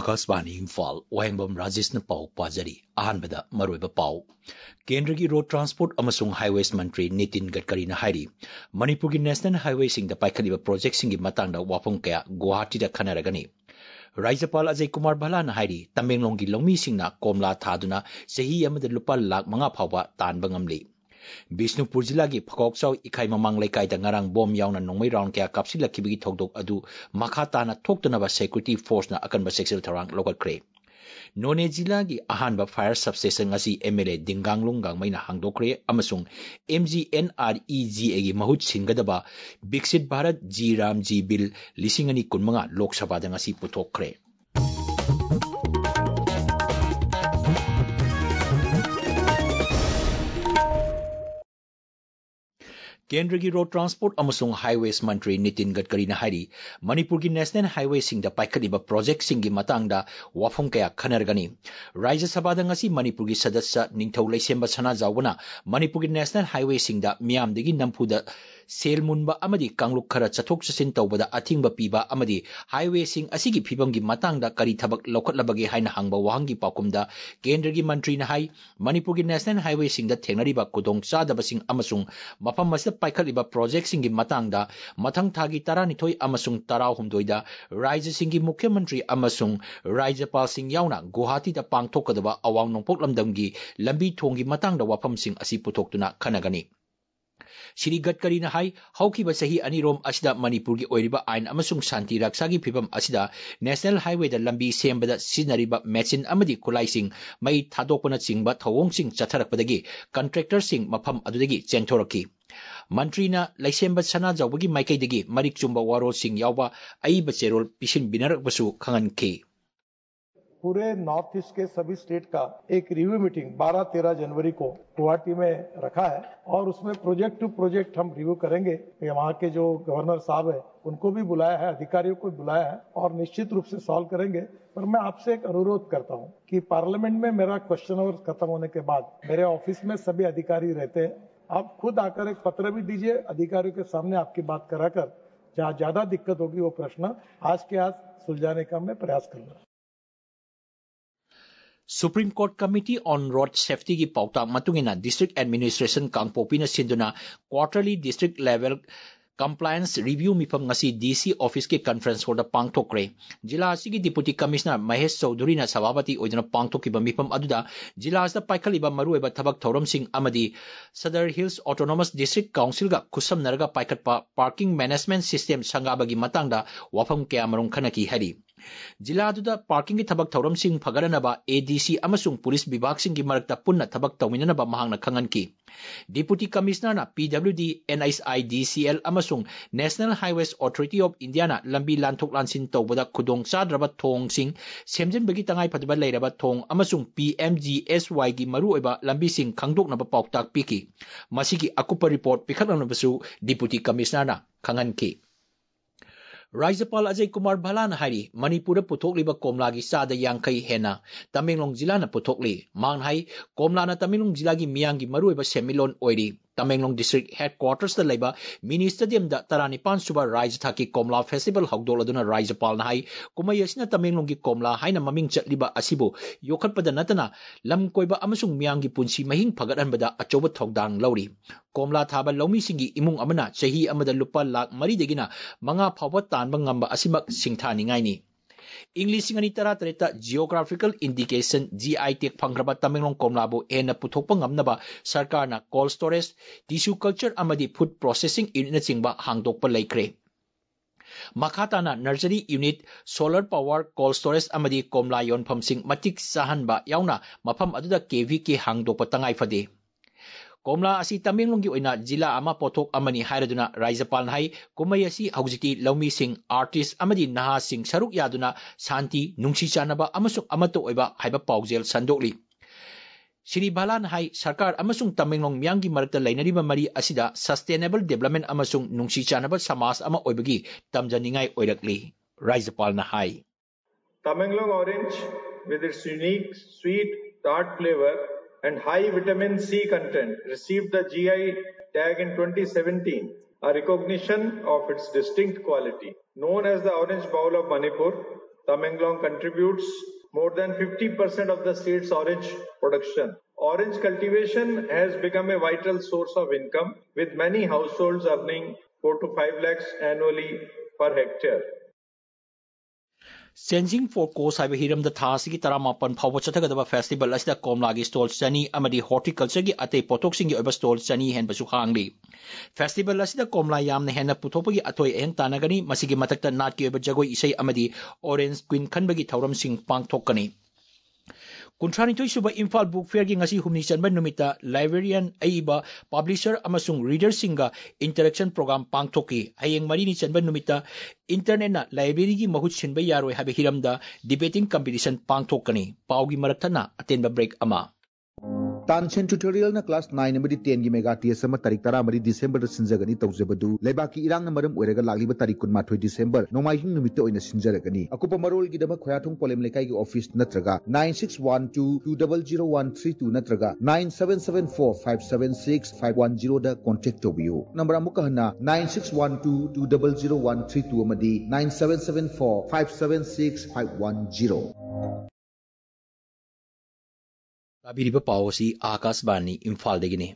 आकाशवाणी इम्फाल वायंबम राजेश पाउ पाजरी अहानबदा मरोइबा पाउ केंद्र की रोड ट्रांसपोर्ट अमसुंग हाईवेज मंत्री नितिन गडकरी हाइरी मणिपुर की नेशनल हाईवे सिंग पाइखलिबा प्रोजेक्ट सिंग मातांगदा वाफम कया गुवाहाटी दा खनरगनी राज्यपाल अजय कुमार भल्लाना हाइरी तमेंगलोंग की लौमी सिंगना कोमला थादुना सही अमदा लुपा लाख 5 फाउबा तानबा ngamli बिष्णुपुर जिला की फकोकचाउ इखाई ममांग लेकाई नंगारांग बॉम यावना नोंगमै राउंड कया कापसिलखिबगी थौदोक अदु मखा ताना थोक्तनबा सेक्यूरिटी फोर्स ना अकनबा सेक्सुअल थौरांग लोकत्रे नोने जिला की अहानबा फायर सबस्टेशन असी एमएलए दिंगांगलुंग गांगमैना हांगदोक्रे अमसुंग MGNREGA की महुत सिंगदबा Viksit Bharat G RAM G bill 2015 Lok Sabha दंगसी पुथोक्रे केंद्र की रोड ट्रांसपोर्ट अमसुंग हाईवेज मंत्री नितिन गडकरी हाइरी मणिपुर की नेशनल हाईवे सिंग पाइखलिबा प्रोजेक्ट सिंग की मातांगदा वाफम कया खनरगनी राज्य सभा ngasi मणिपुर की सदस्य निंगथौ लैसेंबा सनाजावना मणिपुर की नेशनल हाईवे सिंग मियामदगी नंफुदा सेल मुनबा अमदी कांगलुक खरा चथोक चसिन तौबदा अथिंगबा पीबा अमदी हाईवे सिंग असिगी फिबम की मातांगदा करी थबक लौखटलबगे हाइना हांगबा वाहंगी पाकुमदा केंद्र की मंत्री हाई मणिपुर की नेशनल हाईवे सिंग थेंगनरिबा कुदोंग चादबसिंग अमसुंग मफम मस पाइखलिबा प्रोजेक्ट सिंग की मातांगदा मथंग थागी 12 अमसुंग 19 राज्य सिंग की मुख्यमंत्री अमसुंग राज्यपाल सिंग यावना गुवाहाटी दा पांगथोकदबा अवांग नोंपोक लमदमगी लंबी थोंगी मातांगदा वाफम सिंग असी पुथोक्तुना खनगनी श्री गडकरी हाई हौखिबा सही अनिरोम असिदा मणिपुर की ओइरिबा आइन अमसुंग शांति रक्षा की फिबम असिदा नेशनल हाईवे दा लंबी सेमबदा सिजनरिबा मेचिन अमदी खुलाइसिंग मई थादोकना चिंगबा थौवोंगसिंग चथरकपदगी कंट्रैक्टर सिंग मफम अदुदगी चेंथोरकी मंत्रीना लैसेंबा सनाजावगी माइकैदगी मरिक चुंबा वारोल सिंग यावबा अइबा चेरोल पिसिन बिनरकबसु खंगनखी पूरे नॉर्थ ईस्ट के सभी स्टेट का एक रिव्यू मीटिंग 12-13 जनवरी को गुवाहाटी में रखा है और उसमें प्रोजेक्ट टू प्रोजेक्ट हम रिव्यू करेंगे। वहाँ के जो गवर्नर साहब है उनको भी बुलाया है, अधिकारियों को भी बुलाया है और निश्चित रूप से सॉल्व करेंगे। पर मैं आपसे एक अनुरोध करता हूँ कि पार्लियामेंट में मेरा क्वेश्चन आवर खत्म होने के बाद मेरे ऑफिस में सभी अधिकारी रहते हैं, आप खुद आकर एक पत्र भी दीजिए अधिकारियों के सामने आपकी बात कराकर जहाँ ज्यादा दिक्कत होगी वो प्रश्न आज के आज सुलझाने का मैं प्रयास करूंगा। Supreme court committee on road safety की पाउताक मतुंगिना डिस्ट्रिक्ट एडमिनिस्ट्रेशन कांगपोपीना सिंधुना quarterly district level compliance review मिफम ngasi DC ऑफिस के कॉन्फ्रेंस हॉल पांगथोक्रे जिला की डिप्यूटी कमिश्नर महेश चौधरी सभापति ओइदना पांगथोकिबा मिफम अदुदा जिला पाइखलिबा मरुएबा थबक थौरम सिंह अमदी सदर हिल्स ऑटोनोमस डिस्ट्रिक्ट काउंसिल का खुसम पाइखटपा पार्किंग मैनेजमेंट सिस्टम संगाबगी मतंगदा वाफम कया मरुंग खनकी हरी जिला पार्किंग की थबक थौरम सिंह फगरनबा ADC अमसुंग पुलिस विभाग सिंह की मरकता पुन्ना थबक तौमिननबा महांगना खंगनकी डिप्यूटी कमिश्नर PWD NHIDCL अमसुंग national highways authority of India ना लंबी लांथोक लांसिन तौबदा खुदोंग चाद्रबा थोंग सिंह सेमजिनबगी तंगाई फदबा लेरबा थोंग अमसुंग PMGSY की मरुओइबा लंबी सिंह खंगदोकनबा पाउताक पीकी मसिगी अकुपा रिपोर्ट पिखटनबसु डिप्यूटी कमिश्नर ना खंगनकी राज्यपाल अजय कुमार भल्लाना हाइरी मणिपुर पुथोकलिबा कोमला की चादा यांखई हेना तमेंगलोंग जिला पुथोकली मांग हाई कोमला तमेंगलोंग जिला की मियांग की मरुएबा सेमिलोन ओइरी तमेंगलोंग डिस्ट्रिक्ट हेडक्वार्टर्स लेबा मिनी स्टेडियम दा 19 सुबा राज्य थाकी कोमला फेस्टिवल हौदोलदुना राज्यपाल हाई कुमई असिना तमेंगलोंग की कोमला हाइना ममिंग चटलिबा असिबो योखटपदा नतना लम कोइबा अमसुंग मियांग की पुंसी महिंग फगटहनबदा अचौबा थौदांग लौरी कोमला थाबा लौमी सिंगी इमुंग अमना चही अमदा लुपा लाख 4 दगिना 5 फावबा तानबा ngamba असिमक सिंगथानिंगाइनी English 2018 geographical indication GI tag फंग्रबा तमेंगलोंग कोमलाबो एन पुथोकपा ngamnaba सरकारना कोल्ड स्टोरेज टिश्यू कल्चर अमदी फूड प्रोसेसिंग यूनिट चिंगबा हांगदोकपा लेख्रे मखाताना nursery unit solar power cold storage अमदी कोमला योनफम सिंग मतिक साहनबा यावना मफम अदुदा KV के हांगदोकपा तंगाई फदे कोमला असी तमेंगलोंग की ओइना जिला अमा पोथोक अमनी हाइरदुना राज्यपाल हाई कुमई असी हौजिकी लौमी सिंह आर्टिस्ट अमदी नहा सिंह सरुक यादुना शांति नुंसी चानबा अमसुक अमतो ओइबा हाइबा पाउजेल संदोकली श्री भल्लान हाई सरकार अमसुंग तमेंगलोंग मियांग की मरकता लैनरिबा मरी असिदा सस्टेनेबल डेवलपमेंट अमसुंग नुंसी चानबा समाज अमा ओइबगी तमजनिंगाई ओइरकली राज्यपाल हाई Tamenglong orange with its unique sweet tart flavor and high vitamin C content received the GI tag in 2017, a recognition of its distinct quality. Known as the Orange Bowl of Manipur, Tamenglong contributes more than 50% of the state's orange production. Orange cultivation has become a vital source of income, with many households earning 4 to 5 lakhs annually per hectare. Sensing for Coast Highway Hiram the Tasiki Taramapan Power Chatagada Festival as the Komlagi Stall Sani Amadi Horticulture Ate Potoxing Over Stall Sani Hen Basukangli. Festival as the Komla Yam Hena Putopi Atoy and Tanagani Masigi Matakta Naki over Jago Isay Amadi Orange Queen Kanbagi Tauram Sing Pang Tokani. Kuntrani suba Imphal Book Fair ging asi humni chanba numita librarian aiba publisher amasung reader singa interaction program pangthoki hayeng mari ni chanba numita internet na library gi mahut sinba yaroi habe hiramda debating competition pangthokani paugi marathana atenba break ama Tanchen tutorial na class 9 amadi 10 gi mega TS ama tarik 10 amadi December da sinjagani tawjebadu leibaki irang na maram oiraga lagliba tarik kunmathoi December nomaihing numite oina sinjaragani akupa marol gi dama khoyathung polem lekai gi office natraga 9612200132 natraga 9774576510 da contact tobiyu number amuka hana 9612200132 amadi 9774576510 Abiriba Pawasi Akasbani Imphal Degini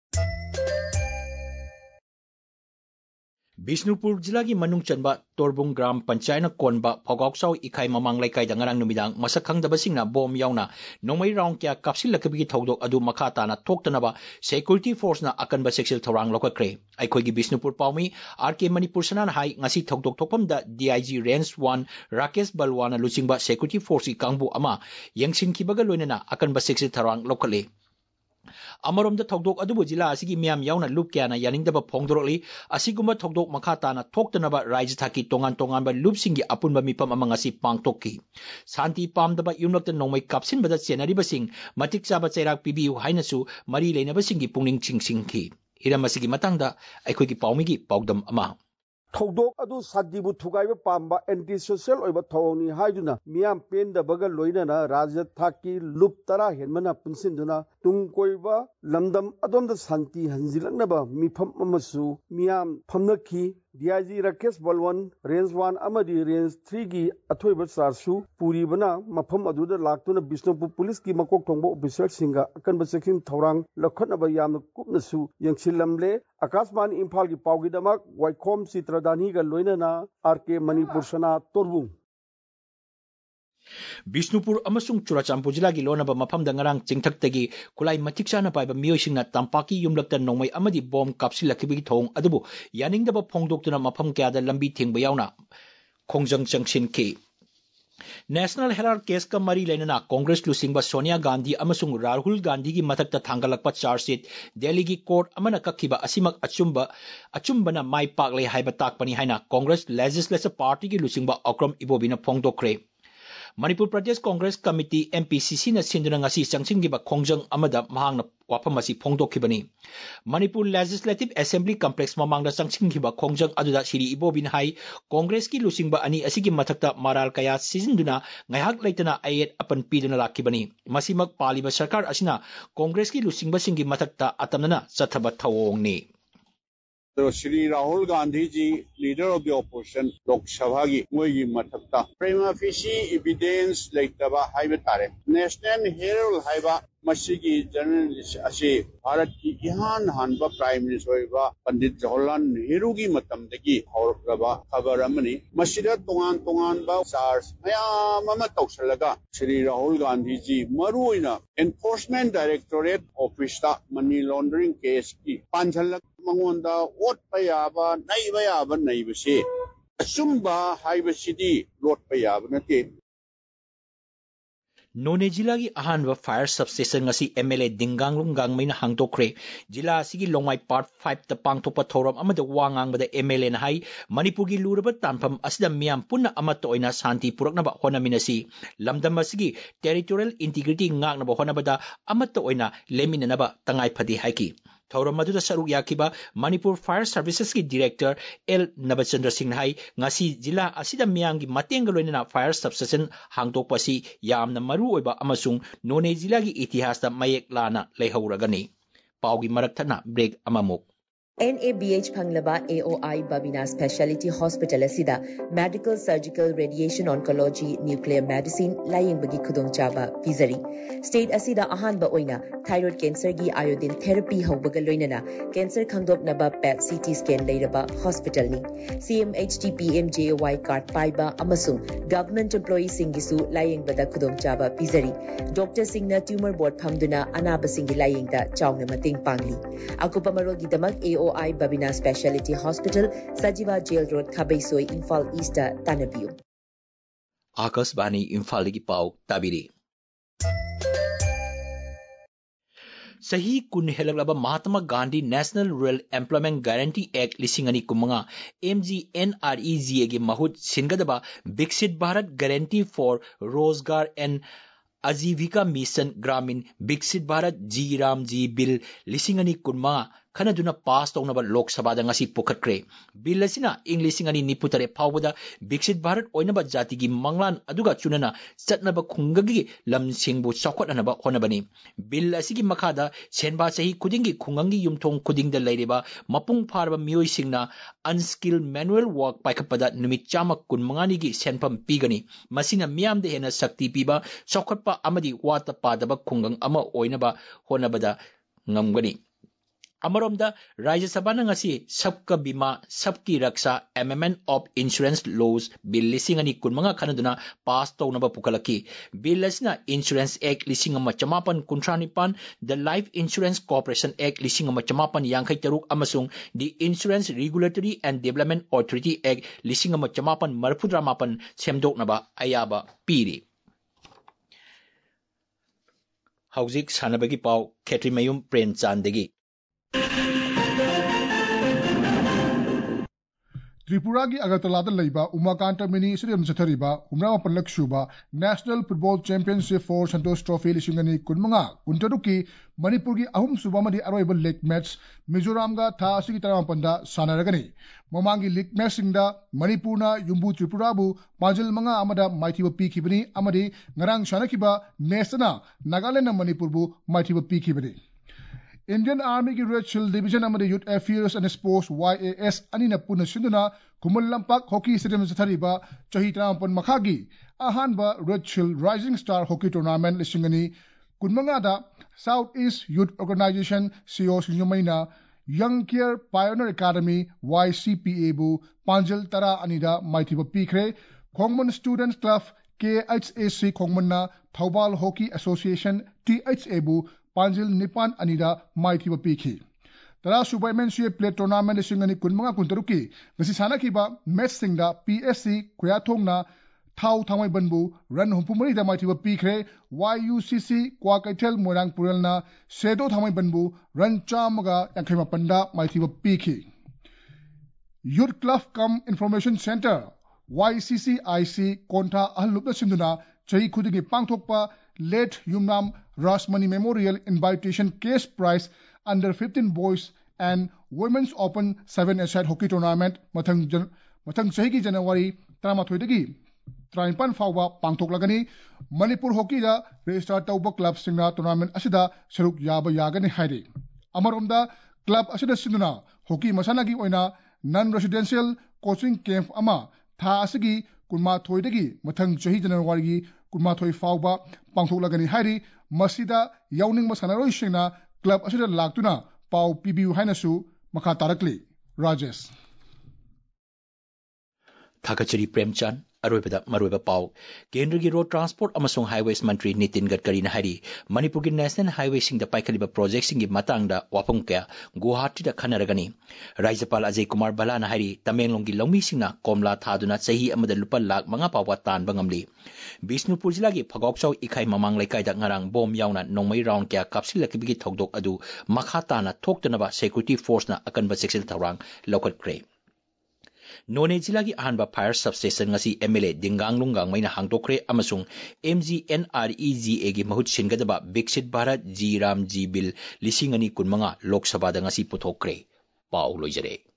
Bishnupur Jila gi Manung Chanba Torbung Gram Panchayna Konba Phogauksau Ikai Mamang Laikai Dangarang Numidang Masakhang Dabasingna Bom Yauna Nomai Round Kya Kapsil Lakabigi Thodok Adu Makata na Toktanaba Security Force na Akanba Sexil Thorang Lokakre Aikhoigi Bishnupur Paumi RK Manipur Sanan Hai ngasi Thodok Thokpamda DIG Range 1 Rakesh Balwana Luchingba Security Force Kangbu Ama Yangsin Kibaga Loinana Akanba Sexil Thorang Lokale Amarom the Togdok Adubu Jila Asigi Miam Yauna Lupkiana Yanindaba Pongdorli, Asiguma Togdok Makatana Toktanaba Raijataki Tongan Tonganba Lupsingi Apunba Mipam Amangasi Pangtoki. Santi Pamdaba Yumlok the Nomai Kapsin Badat Sianaribasing, Matik Sabat Serak Pibiu Hainasu, Mari Lenabasingi Pungling Ching Singki. Hiramasigi Matanga, Aikoki Paumigi, Pogdam Ama. Thodok adu sadibu thugaiba pamba anti social oiba thawni haiduna miam penda baga loinana raja thaki lup tara henmana punsinduna tungkoiba lamdam adomda santi hanjilaknaba mifam amasu miam phamnaki DIG Rakesh Balwan Range 1 amadi Range 3 gi athoiba sarsu puribana mafam aduda laktuna Bishnupur Police ki makok thongba officer singa akanba section thorang lakhatnaba yamna kupnasu yangsilamle Akasban Imphal gi pawgi damak Waikhom Chitradani ga loinana RK Manipur Sana Torbung Bishnupur amasung Churachampur Jila gi lonaba mafam dangarang chingthaktagi kulai matiksana paiba miyoisingna tampaki yumlakta nongmai amadi bom kapsilakibigi thong adubu yaningdaba phongdoktuna mafam kyada lambi thingba yauna khongjang changsinki National Herald case ka mari lainana Congress lusingba Sonia Gandhi amasung Rahul Gandhi gi matakta thangalakpa charge sheet Delhi gi court amana kakhiba asimak achumbana mai pakle haiba takpani haina Congress Legislative Party gi lusingba Akram Ibobina phongdokre Manipur Pradesh Congress Committee MPCC na sinduna ngasi changsingiba khongjang amada mahangna wapamasi phongdokhibani Manipur Legislative Assembly Complex mamangda changsingiba khongjang aduda Siri Ibobin hai Congress ki lusingba ani asigi mathakta maral kaya sizinduna ngaihak leitana ayet apan piduna lakibani masimak paliba sarkar asina Congress ki lusingba singi mathakta atamnana chathaba thawongni So Shri Rahul Gandhi ji, leader of the opposition, Lok Sabha gi moigi mathakta prima facie evidence leitaba haiba tare National Herald haiba masigi journalist ase Bharat ki ihan hanba prime minister ba Pandit Jawaharlal Nehru gi matamdagi hauraba khabar amani masida tongan ba charge mayam ama tawsalaga Shri Rahul Gandhi ji maruina enforcement directorate office ta money laundering case ki panjhalak mangonda ot payaba naibaya naibase asumba haibasidi lot payaba nate None Jila gi ahanba fire substation ngasi MLA Dinganglung Gangmaina hangdokre Jila asigi Longmai part 5 ta pangthopa thoram amada wangang bada MLA na hai Manipur gi luraba tanpham asida miam punna amata oina santi puraknaba honaminasi lamdam asigi territorial integrity ngaknaba honabada amata oina leminanaba tangai phadi haiki Thauram Madhuda Saruk Yakiba Manipur Fire Services ki Director L Nabachandra Singh hai ngasi jila asida miyangi matenga loinana fire substation hangdokpasi yamna maru oiba amasung None jila gi itihas da mayek lana leihauragani paugi maraktana break amamuk NABH Phanglaba AOI Babina Specialty Hospital asida Medical Surgical Radiation Oncology Nuclear Medicine laying bagi khudong chaba pizari state asida ahanba oina thyroid cancer gi iodine therapy haubaga loinana cancer khangdok naba PET CT scan leiraba hospital ni CMHT PMJY card paiba amasung government employee singisu laying bada khudong chaba pizari doctor singna tumor board phamduna anaba singi laying da chawna mating pangli akupa marol gi damak AOI Babina Specialty Hospital, Sajiva Jail Road, Khabaisoi, Imphal East, Tanabiu. Akasbani Imphal gi pau tabiri. Sahi kun helaglaba Mahatma Gandhi National Rural Employment Guarantee Act lisingani kumanga MGNREGA gi mahut singadaba Viksit Bharat Guarantee for Rozgar and Ajivika Mission Gramin Viksit Bharat Ji Ram Ji Bill lisingani kunma kanaduna pass tawnaba Lok Sabha da ngasi pukhatkre bill asina Englishingani niputare phawbada Viksit Bharat oinaba jati gi manglan aduga chunana chatnaba khungagi lamsingbu chawkhatnaba honabani bill asigi makhada senba sahi kudingi khungangi yumthong kudingda leireba mapung pharba miyoi singna unskilled manual work paikhapada numit chama kunmangani gi senpham pigani masina miyam de hena sakti piba chawkhatpa amadi wata padaba khungang ama oinaba honabada ngamgani Amaromda Rajya Sabha ngasi Sabka Bima Sabki Raksha Amendment of Insurance Laws Bill lisingani kunmanga kanaduna pass tawnaba pukalaki bill asina Insurance Act lisingama chamapan kuntranipan the Life Insurance Corporation Act lisingama chamapan yangkai taruk amasung the Insurance Regulatory and Development Authority Act lisingama chamapan marfudramapan semdoknaba ayaba piri Hauzik sanabagi pau Ketrimayum Premchandagi Tripura की अगरतला लैबा Umakant mini stadium चथरिबा हुमरा पलक सुबा national football championship for Santosh trophy लिसिंगनी कुनमंगा कुंटरुकी मणिपुर की अहुम सुबा मदी अरोइबा लीग मैच मिजोराम गा था असिगी तरामपंदा सानारगनी ममांगी लीग मैच सिंगदा मणिपुरना युम्बु त्रिपुराबु पांजल मंगा अमदा माइथिबा पीखिबनी अमदी ngarang सानखिबा मैचना नागालैंड मणिपुरबु माइथिबा पीखिबनी Indian Army की Red Shield Division amadi Youth Affairs and Sports YAS anina puna sinduna Kumul Lampak Hockey Stadium sathariba chahi trampan makhagi ahanba Red Shield Rising Star Hockey Tournament lisingani kunmanga da South East Youth Organization CEO Sinyomaina Young Care Pioneer Academy YCPA bu Panjal Tara anida maithiba pikre Khongman Students Club KHAC Khongmanna Thaubal Hockey Association THA bu Panjil Nipan Anida Maithiba Piki. Tara Super Men's Play Tournament Singani Kunmanga Kuntaruki, Vesisana Kiba, Met Singda, PSC, Kuyatongna, Tau Tamai Banbu, Ran Humpumari da Maithiba Pikre, YUCC, Kwakaitel Morang Purelna, Sedo Tamai Banbu, Ran Chamaga, Yankima Panda, Maithiba Piki. Youth Club Cum Information Center, YCCIC, Konta Ahlupna Sinduna, Chahi Kudigi Pangtokpa, Late Yumnam Rasmani Memorial Invitation Case Prize under 15 Boys and Women's Open 7-a-side Hockey Tournament Mathang Chahi January 13 Trainpan Fawba Pangtoklagani Manipur Hockey da Register Tauba Club Singna Tournament Asida Saruk Yaba Yagani Haidi Amarumda Club Asida Sinduna Hockey Masanagi Oina Non-Residential Coaching Camp Ama Tha Asigi Kunma Thoidagi Mathang Chahi January Kunma Thoi Fawba Pangtoklagani Haidi Masida Yauning Masanaroi Shina Club Asida Laktuna Pau PBU Hainasu Makha Tarakli Rajesh Thakachari Premchand Aroibada Maroiba Pau Kendra gi Road Transport amasung Highways Mantri Nitin Gadkari na hari Manipur gi National Highway sing da paikaliba project sing gi matangda wapung kya Guwahati da khanaragani Rajapal Ajay Kumar Bala na hari Tamenglong gi lawmi singna komla thaduna chahi amada lupa lakh manga pawa tan bangamli Bisnupur jila gi Phagokchau ikhai mamang laikai da ngarang bom yauna nongmai round kya kapsilaki gi thokdok adu makha tana thoktanaba security force na akanba section tharang lokat kre None jila gi ahanba fire substation ngasi MLA Dingang Lungang maina hangdokre amasung MGNREGA gi mahut singadaba Viksit Bharat Ji Ram Ji Bill lisingani kunmanga Lok Sabha da ngasi puthokre pau loijare